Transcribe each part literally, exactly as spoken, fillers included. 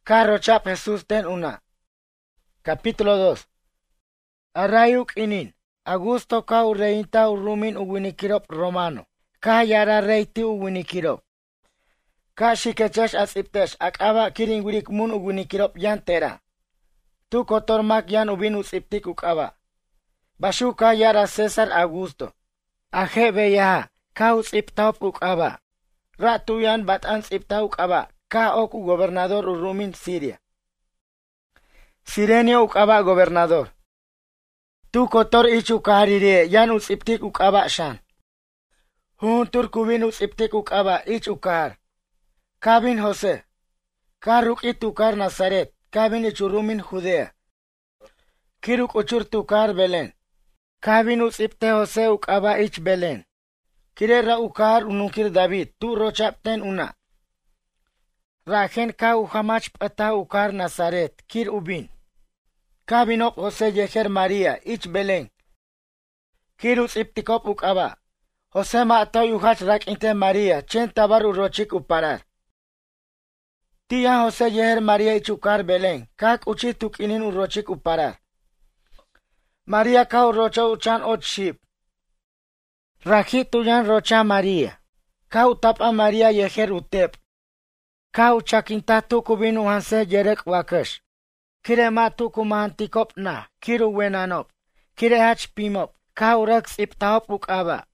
Carrochap Jesús ten una. Capítulo dos. Arayuk inin. Augusto ka ureinta urumin uwinikirop romano. Ka yara reiti uwinikirop. Ka shikechesh asiptesh akaba kirin wirik mun uwinikirop yan tera. Tu kotormak yan ubin usiptik ukaba. Bashu ka yara César Augusto. Aje beya ka usiptaup ukaba. Ratu yan batan sipta ukaba. Ka oku gobernador urumin Siria. Sirenio ukaba gobernador. Tu kotor ichu kaharire yan usiptik ukaba shan. Hun turkubin usiptik ukaba ich ukar. Kabin Jose. Karuk itukar Nazaret. Kabin ichurumin Judea. Kiruk uchur tukar Belen. Kabin usipte Jose ukaba ich Belen. Kirera ukar unukir David. Tu rochapten una. Rajen ka uhamach pata ukar Nazaret. Kir ubin. Kabinop Jose yeher María, ich Belén. Kirus iptikop ukaba. Jose ma'atoy uhach rak'inte María, chen tabar urochik uparar. Tiyan Jose yeher María ich ukar Belén, kak uchi tukinin urochik uparar. María ka urocho uchan ot ship. Raji tuyan rocha María. Ka utapa María yeher utep. Ka uchakinta tukubin uhanse yerek wakash. Kire matu kumantikop na, kiru wenanop, kire hach pimop, ka urak siptaop ukaba.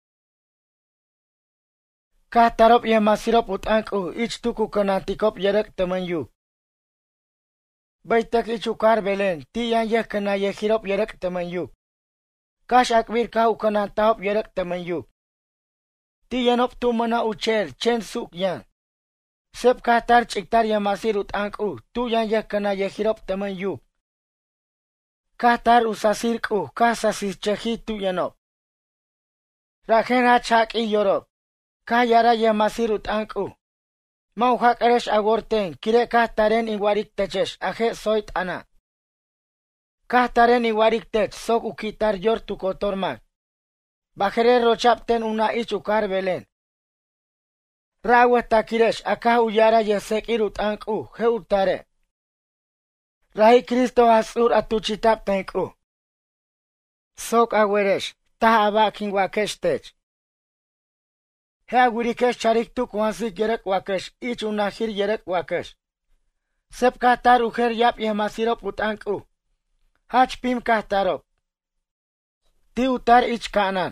Ka tarop yemasirop utanku, ich tuku kanantikop yerek temenyu. Baitak ich ukar Belen, ti yan yeh kana yehirop yerek temenyu. Kash akbir ka ukanantaop yerek temenyu. Ti yanop tu mana uchel, chen suk yan. Sep katar chiktar yamasir utanku, tu yan yakana yehirop temenyu. Katar usasirku, kasasir chehi tu yanop. Rajen hachak i yorop. Ka yara yamasir utanku. Mauhak eresh agorten, kire kataren iwarik techesh, aje soit ana. Kataren iwarik tech, sok ukitar yor tu kotormak. Bajere rochapten una ich ukar Belen. Rawe takiresh aka uyara yesek irut anku he utare. Rahi Kristo asur atuchitap tenku. Sok aweresh ta abakin wakesh tech. He agurikesh charik tuk wansik yerek wakesh ich unahir yerek wakesh. Sep katar uher yap yemasirop utanku. Hach pim katarop. Ti utar ich kanan.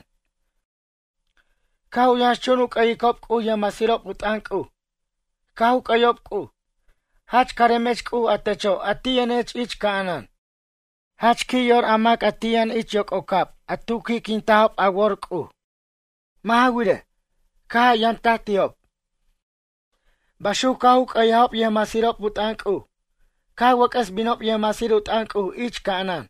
Kau yang chunuk ayikop ku yang masirop utanku. Kau kayop ku. Hach karemech ku atecho atiyanech ich kanan. Hach ki yor amak atiyan ich yok okap. Atuki kintahop awor ku. Mahawire. Ka yang tatiop. Bashu kau kayahop yang masirop utanku. Kau wakas binop yang masir utanku ich kanan.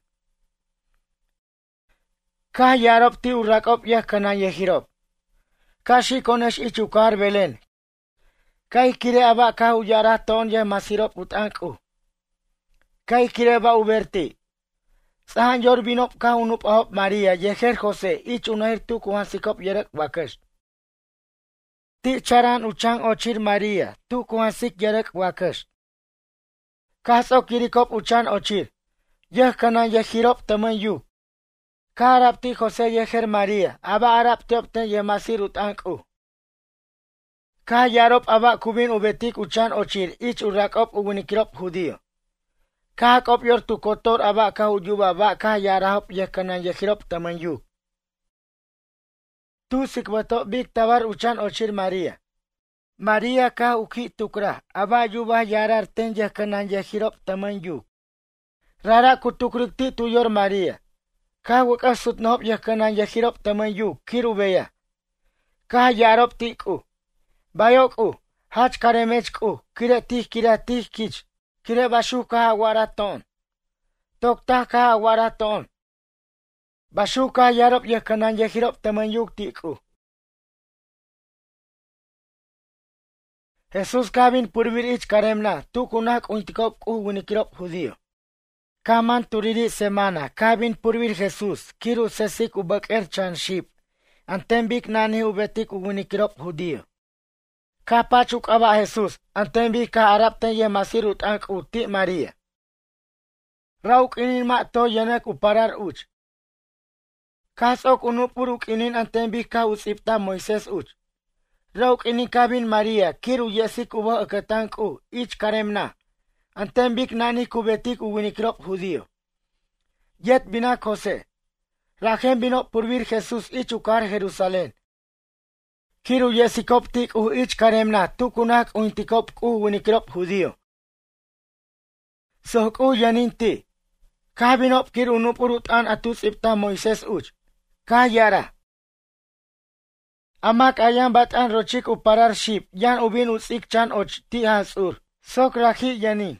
Ka yarop ti urakop yah kanan yehirop. Kashi konesh ichukar Belen. Kai kire aba ka uyara ton ye masirop utanku. Kai kire ba uberti. Sahan yor binop ka unup ahop Maria yeher Jose ich unahir tu kuhansikop yerek wakash. Ti charan uchang ochir Maria tu kuhansik yerek wakash. Kaso kirikop uchan ochir. Yeh kanan yehirop temen yu. Karap ti Jose yeher Maria, aba arap tiopten yemasir utanku. Ka yarop aba kubin ubetik uchan ochir, ich urakop uwinikirop Judío. Ka kop yor tu kotor aba ka uyuba ba ka yarahop yekanan yehirop temenyu. Tu sikbato bik tabar uchan ochir Maria. Maria ka uki tukra, aba yuba yarar ten yekanan yehirop temenyu. Rara kutukrikti tu yor Maria. Ka wakas sutnop yakanan yahirop temenyu kirubeya. Ka yarop tiku. Bayoku. Hach karemechku. Kire tih kira tih kich. Kire bashu ka waraton. Tokta ka waraton. Bashu ka yarop yakanan yahirop temenyu tiku. Jesus kabin purvir ich karemna. Tu kunak untikop ku winikirop Judío. Kaman turiri semana, kabin purvir Jesús, kiru sesik ubak erchan ship, antembik nani ubetik uwinikirop Judío. Kapachuk aba Jesús, antembi ka arapten ye masirut ank uti María. Rauk inin ma to yenek uparar uch. Kasok unupuruk inin antembi ka usipta Moises uch. Rauk inin kabin María, kiru yesik uba akatank u, ich karemna. Antembik nani kubetik uwinikrop judío. Yet binak José. Rajem bino purvir Jesús ich ukar Jerusalén. Kiru yesikoptik u ich karemna tukunak uintikop u winikrop judío. Sok u yaninti. Kabinop kiru nupurut an atus ipta Moises uch. Kayara. Amak ayan bat an rochik uparar ship yan ubin utsik chan och ti hasur. Sok rahi yanin.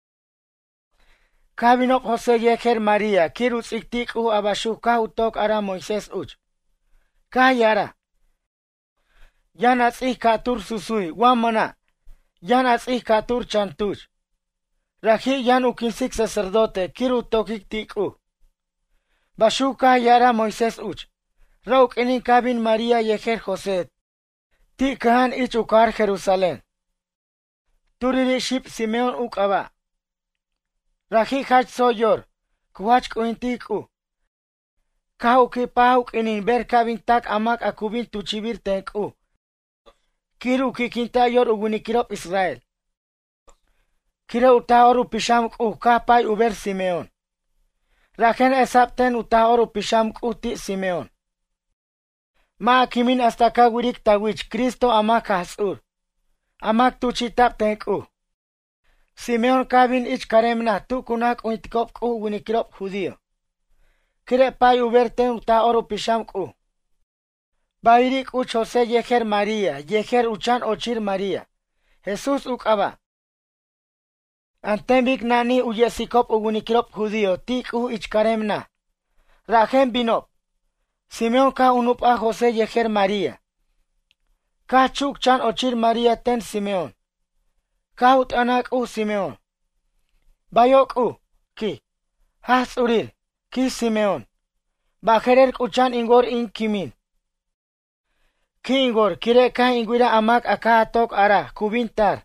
Kabinop José yeker María kiru utsik u abashu ka utok ara Moises uch. Kayara. Yan atzih katur susui, wamana. Yan atzih katur chantuch. Raji yan ukinsik sacerdote, kiru tokik tiku. Bashuka yara Moises uch. Rauk enin kabin María yejer José. Ti kahan ich ukar Jerusalén. Turiri ship Simeon ukaba. Raji hach soyor, kuhach kuintiku. Kahuki pahuk enin ber kabin tak amak akubin tuchibir tenku. Kiru kikinta yor ugunikirop Israel. Kira utaoru pishamk u kapay uber Simeon. Raken esapten utaoru pishamk u ti Simeon. Ma akimin hasta kawirik tawich Cristo amak hasur. Amak tuchitap tenk u. Simeon kabin ich karemna tu kunak uitikop u ugunikirop judío. Kire pay uber ten utaoru pishamk u. Bairik uch José yejer María, yejer uchan ochir María. Jesús ukaba. Antembik nani uyesikop ugunikirop judío, tik u ichkaremna. Rajem binop. Simeon ka unup a José yejer María. Ka chuk chan ochir María ten Simeon. Ka ut anak u Simeon. Bayok u, ki. Has uril, ki Simeon. Bajerer kuchan ingor in kimin. Kingor kire ka ingwira amak aka atok ara kubintar.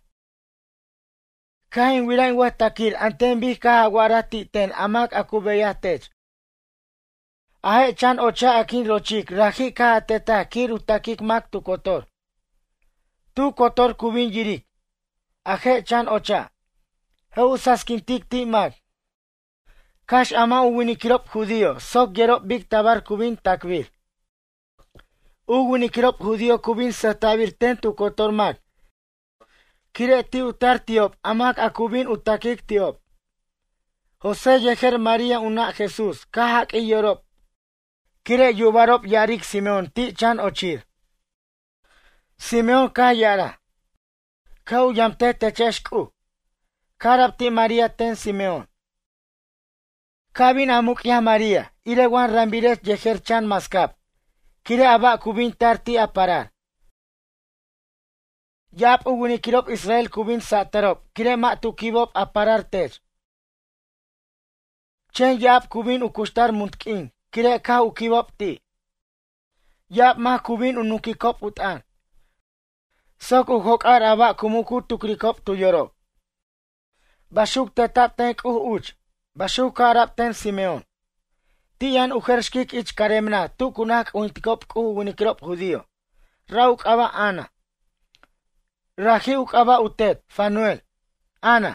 Ka ingwira ingwa takir antembi ka aguarati ten amak akubeyatech. Ahe chan ocha akin rochik raji ka ateta kir utakik mak tu kotor. Tu kotor kubin yirik. Ahe chan ocha. He usaskintik ti mak. Kash ama uwinikirop judío sok gerop big tabar kubin takbir. Ugunikirop judío kubin satabir ten tu kotor mak. Kire ti utar tiop, amak akubin utakik tiop. José yejer María una Jesús, kahak i yorop. Kire yubarop yarik Simeon ti chan ochir. Simeon ka yara. Kau yamte techeshku. Karab ti María ten Simeon. Kabin amuk ya María, irewan rambires yejer chan maskap. Kire aba kubin tarti aparar. Yap ugunikirop Israel kubin saterop. Kire ma tu kibop aparar tech. Chen yap kubin ukushtar muntkin. Kire ka ukibop ti. Yap ma kubin unukikop utan. Sok uhokar aba kumuku tukrikop tu yorop. Bashuk tetap tenk uh uch. Bashuk karap ten Simeon. Tiyan ujershkik ich karemna tu kunak uintikop ku ugunikirop judío. Rauk aba Ana. Raji ukaba utet, Fanuel. Ana.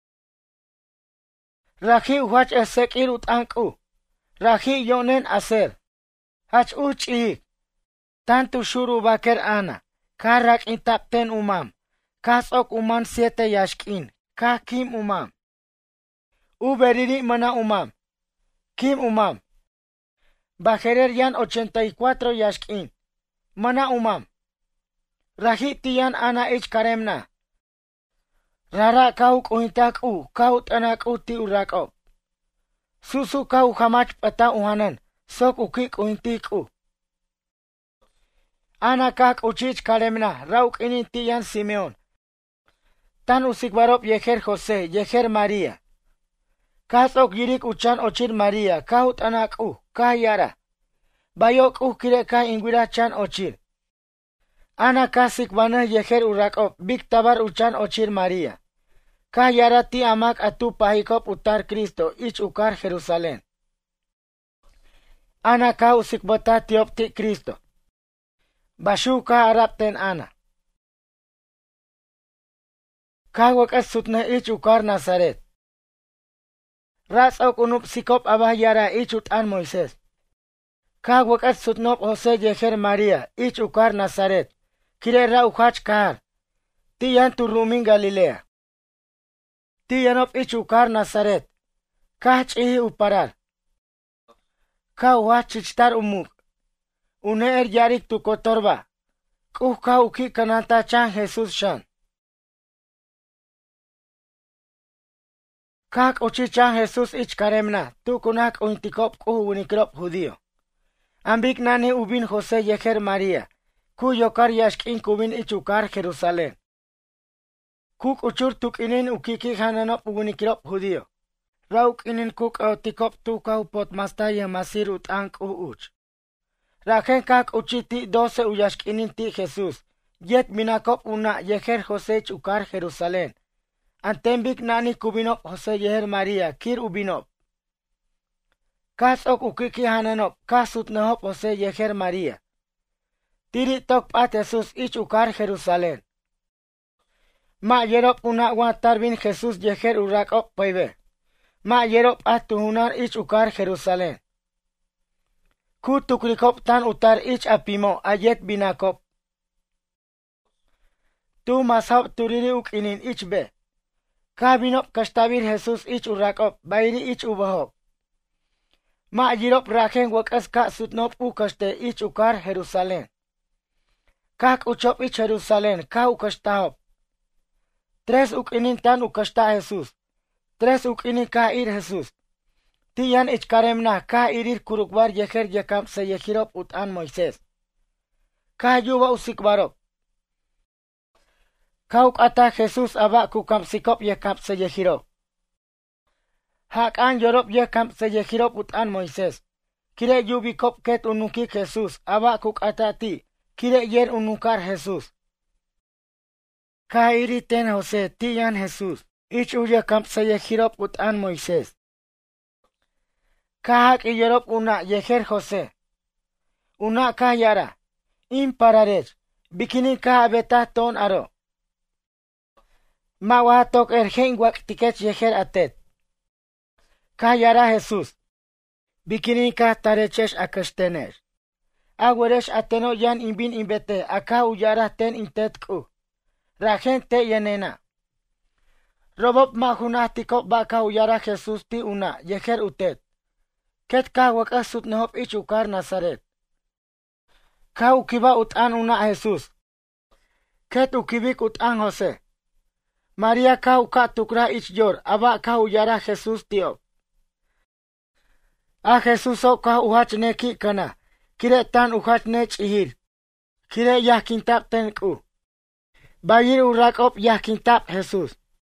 Raji uhach esekir utanku. Raji yonen aser. Hach uchi. Tantu shuru baker Ana. Karak intapten umam. Kasok uman siete yashkin. Ka kim umam. Uberiri mana umam. Kim umam. Bajerer yan ochenta y cuatro yashkin. Mana umam. Raji tiyan ana ich karemna. Rara kau kuintak u, kau tanak u ti urakop. Susu kau hamach pata uhanan, sok uki kuintik u. Ana kak uchich karemna, rauk inin tiyan Simeon. Tan usikbarop yejer José, yejer María. Kasok yirik uchan ochir María, kau tanak u, ka yara. Bayok u kire ka ingwira chan ochir. Ana kasik banah yeher urakop bik tabar uchan ochir María. Kah yarati amak atu pahikop utar Cristo ich ukar Jerusalén. Ana ka usik bota tiopti Cristo. Bashu ka arapten ana. Kah wakas sutna ich ukar Nazaret. Ras ok unup sikop abah yara ich utan Moises. Kah wakas sutnop Jose yeher María ich ukar Nazaret. Kire ra ukach kahar. Tiyan tu rumin Galilea. Tiyanop ich ukar Nazaret. Kah chihi uparar. Kah wah chichtar umuk. Une er yarik tu kotorba. Kuh kah uki kananta chan Jesus shan. Kah uchi chan Jesus ich karemna. Tu kunak uintikop kuh unikrop judío. Ambik nani ubin Jose yeher María. Kuyo kar yashkin kubin ich ukar Jerusalén. Kuk uchur tuk inin ukiki hananop unikirop judío. Rauk inin kuk autikop tukau pot mastaya masir utank uuch. Rajen kak uchiti doce uyashk inin ti Jesús. Yet minakop una yeher Jose ich ukar Jerusalén. Antembik nani kubinop Jose yeher María kir ubinop. Kas ok ukiki hananop kasut nahop Jose yeher María. Tiri tok pat Jesús ich ukar Jerusalén. Ma yerop una watar bin Jesús yeher urakop paibe. Ma yerop at tuhunar ich ukar Jerusalén. Ku tukrikop tan utar ich apimo ayet binakop. Tu masab turiri uk inin ich be. Ka binop kashtabir Jesús ich urakop bayri ich ubahop. Ma yerop raken wakas ka sutnop ukaste ich ukar Jerusalén. Kak uchop ich Jerusalén ka ukashtahop. Tres ukinin tan ukashta Jesús. Tres ukinin ka ir Jesús. Tiyan ich karemna ka irir kurukbar yeher yekam se yehirop utan Moisés. Ka yuba usikbarop. Ka ukata Jesús aba kukam sikop yekam se yehirop. Hak an yorop yekam se yehirop utan Moisés. Kire yubikop ket unuki Jesús aba kukata ti. Kire yer unukar Jesús. Ka iri ten Jose tiyan Jesús. Ich uya kamp se yehirop utan Moisés. Ka hak iyorop una yeher Jose. Una ka yara. In pararech. Bikini ka abeta ton aro. Ma wahatok ergen wak tikech yeher atet. Ka yara Jesús. Bikini ka tarechesh akashtenesh. Agweresh ateno yan inbin inbete aka uyara ten intetku. Rajen te yenena. Robop mahuna tikop baka uyara Jesús ti una yeher utet. Ket ka wakas sutnehop ich ukar Nazaret. Ka ukiba utan una Jesús. Ket ukibik utan Jose. María ka uka tukra ich yor aba ka uyara Jesús tio. A Jesús o ka uhach neki kana. Kire tan uhach ne chihir. Kire yahkintap ten ku. Bayir urakop yahkintap Jesús.